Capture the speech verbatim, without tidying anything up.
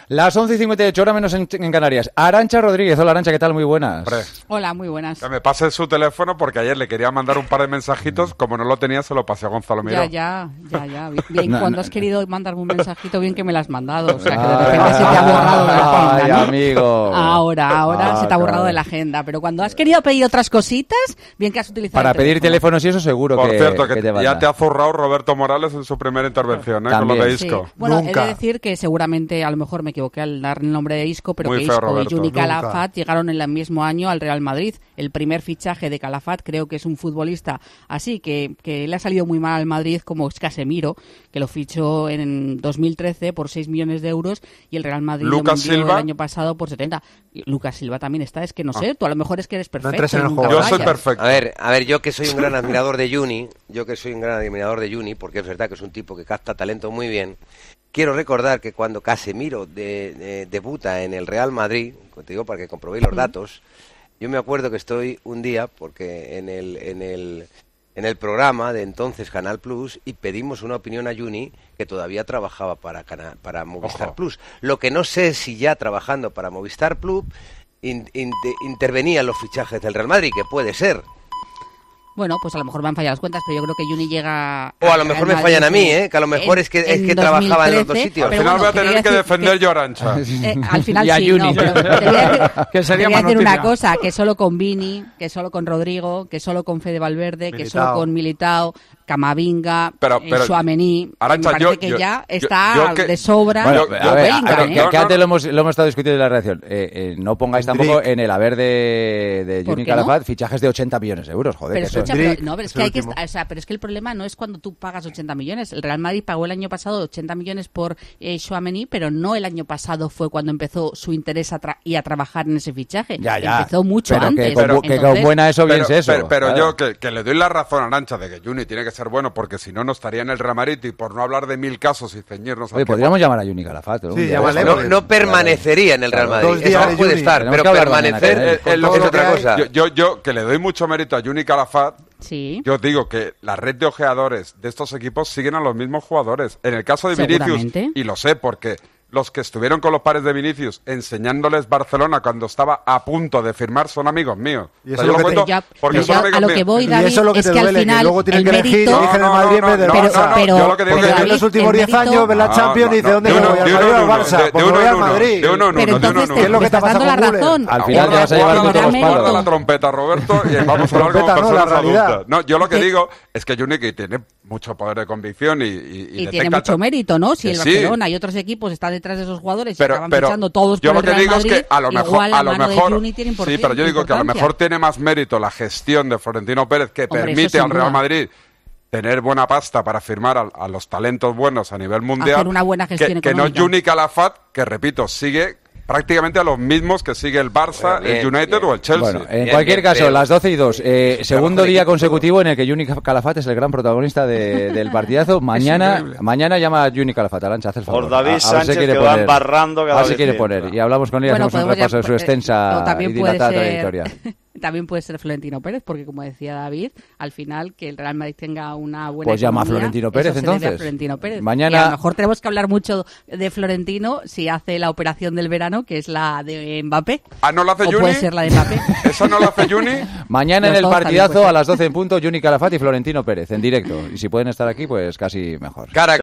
Las once y cincuenta y ocho, hora menos en, en Canarias. Arantxa Rodríguez. Hola, Arantxa, ¿qué tal? Muy buenas. Hombre. Hola, muy buenas. Que me pase su teléfono porque ayer le quería mandar un par de mensajitos. Como no lo tenía, se lo pasé a Gonzalo Miró. Ya, ya, ya, ya. Bien, No, cuando no. has querido mandarme un mensajito, bien que me lo has mandado. O sea, que de repente se te ha borrado de la agenda, Ay, ¿no? amigo. Ahora, ahora Ah, se te ha borrado claro. de la agenda. Pero cuando has querido pedir otras cositas, bien que has utilizado Para el pedir teléfono. teléfonos y eso seguro Por que, cierto, que, que te ya manda. te ha zurrado Roberto Morales en su primera intervención, ¿eh? Con lo También. de Sí. Isco. Bueno, Nunca. he de decir que seguramente a lo mejor me equivoqué al dar el nombre de Isco, pero Muy que feo, Isco Roberto. y Juni Nunca. Calafat llegaron en el mismo año al Real Madrid. El primer fichaje de Calafat creo que es un futbolista así, que, que le ha salido muy mal al Madrid, como es Casemiro, que lo fichó en dos mil trece por seis millones de euros y el Real Madrid Lucas lo vendió Silva. el año pasado por setenta. Y Lucas Silva también está, es que no sé, tú a lo mejor es que eres perfecto. entres en el y nunca juego. Yo soy fallas. perfecto. A ver, a ver, yo que soy un gran admirador de Juni, yo que soy un gran admirador de Juni, porque es verdad que es un tipo que capta talento muy bien. Quiero recordar que cuando Casemiro de- de- debuta en el Real Madrid, te digo para que comprobéis los datos, yo me acuerdo que estoy un día, porque en el, en el, en el programa de entonces Canal Plus, y pedimos una opinión a Juni, que todavía trabajaba para, Cana- para Movistar Ojo. Plus. Lo que no sé si ya trabajando para Movistar Plus in- in- intervenía en los fichajes del Real Madrid, que puede ser. Bueno, pues a lo mejor me han fallado las cuentas, pero yo creo que Juni llega... O a lo al mejor Real me fallan a mí, Madrid ¿eh? Que a lo mejor en- es que, es en que trabajaba en los dos dos mil trece, sitios. Al pero final bueno, voy a quería tener que decir defender yo a Arantxa. Eh, al final Y a sí, Juni. no, pero te voy a decir, Que sería te voy a más decir una noticia. cosa, que solo con Vini, que solo con Rodrigo, que solo con Fede Valverde, que Militao. solo con Militao, Camavinga, Pero- eh, pero, Tchouaméni, me Arantxa, parece yo- que yo- ya yo- está yo que- de sobra. Bueno, Yo- a yo- ver, Bellingham, a ver, ¿eh? que, No, que no, antes no. lo hemos, lo hemos estado discutiendo en la redacción. Eh, eh, no pongáis Hendrik. tampoco en el haber de, de ¿Por Juni qué no? Calafat fichajes de ochenta millones de euros, joder. Pero que eso- escucha, Hendrik pero, no, pero es es que el hay que, último. o sea, pero es que el problema no es cuando tú pagas ochenta millones. El Real Madrid pagó el año pasado ochenta millones por eh, Tchouaméni, pero no el año pasado fue cuando empezó su interés a tra- y a trabajar en ese fichaje. Ya, ya. Empezó mucho pero antes. Que, con, bu- que con Entonces, buena eso bien Pero, es eso. pero, pero claro. yo que, que le doy la razón a Arantxa de que Juni tiene que ser bueno porque si no, no estaría en el Real Madrid y por no hablar de mil casos y ceñirnos al Oye, que- podríamos llamar a Juni Calafat. algún Sí, día llámale, de esto. No, no permanecería en el Real Claro. Madrid. Dos días Eso de puede Juni. estar, Tenemos pero que hablar mañana permanecer con él. Eh, eh, lo todo que lo es que otra hay. cosa. Yo, yo, yo que le doy mucho mérito a Juni Calafat. Sí. Yo os digo que la red de ojeadores de estos equipos siguen a los mismos jugadores. En el caso de Vinicius, Seguramente. y lo sé porque los que estuvieron con los pares de Vinicius enseñándoles Barcelona cuando estaba a punto de firmar son amigos míos. Y O eso sea, es yo lo que cuento te- Ya, porque pero son ya amigos a lo míos. que voy, Y David, eso es lo que te que al duele, que final luego tienen el que elegir, mérito... eligen el No, no, Madrid en no, vez del no, Barça. no, no, pero- yo lo que digo Porque es que- en los David, últimos el diez mérito- años ves la No, Champions no, y dice, no, ¿dónde de me uno- voy? ¿Al de uno Madrid o en al uno, Barça? de- de Pues me uno voy en al uno, Madrid. de uno en Pero uno, de uno entonces en te- uno. ¿Qué es lo que me está estás dando pasando la con Müller? razón. Al final te vas a llevar Ahora todos los mérito. palos. Guarda la trompeta, Roberto, y vamos a hablar como Trompeta, no, la personas realidad. adultas. No, yo lo que Que- digo es que Juni que tiene mucho poder de convicción y, y, y Y detecta tiene mucho ta- mérito, ¿no? Si Que el sí. Barcelona y otros equipos están detrás de esos jugadores y pero, acaban pero fichando todos yo por lo el que Real digo Madrid, es que a lo mejor, igual la a lo mano de mejor, Juni tiene sí, importan- pero yo digo que a lo importancia. mejor tiene más mérito la gestión de Florentino Pérez que Hombre, eso permite sin al Real duda. Madrid tener buena pasta para firmar a, a los talentos buenos a nivel mundial. Hacer una buena gestión que, que no económica. Juni Calafat, que repito, sigue prácticamente a los mismos que sigue el Barça, Bueno, bien, el United bien. o el Chelsea. Bueno, en Bien, cualquier bien, caso, creo. las doce y dos. Eh, Sí, segundo trabajo de día equipo, consecutivo en el que Juni Calafat es el gran protagonista de- del partidazo. Mañana increíble. mañana llama a Juni Calafat. Arantxa, haz el favor. Por David A- a ver si Sánchez, quiere que va poner- embarrando cada a ver si vez quiere que poner. entra. Y hablamos con él y Bueno, hacemos un podemos ya- repaso de su eh, extensa o también y puede dilatada ser- trayectoria. También puede ser Florentino Pérez, porque como decía David, al final que el Real Madrid tenga una buena Pues llama a economía, Florentino eso Pérez, se debe a entonces. Florentino Pérez. Mañana- Y a lo mejor tenemos que hablar mucho de Florentino si hace la operación del verano, que es la de Mbappé. Ah, ¿no la hace O Juni? puede ser la de Mbappé. ¿Esa no la hace Juni? Mañana en Los el dos también partidazo puede a ser. las doce en punto, Juni Calafat y Florentino Pérez en directo. Y si pueden estar aquí, pues casi mejor. Cara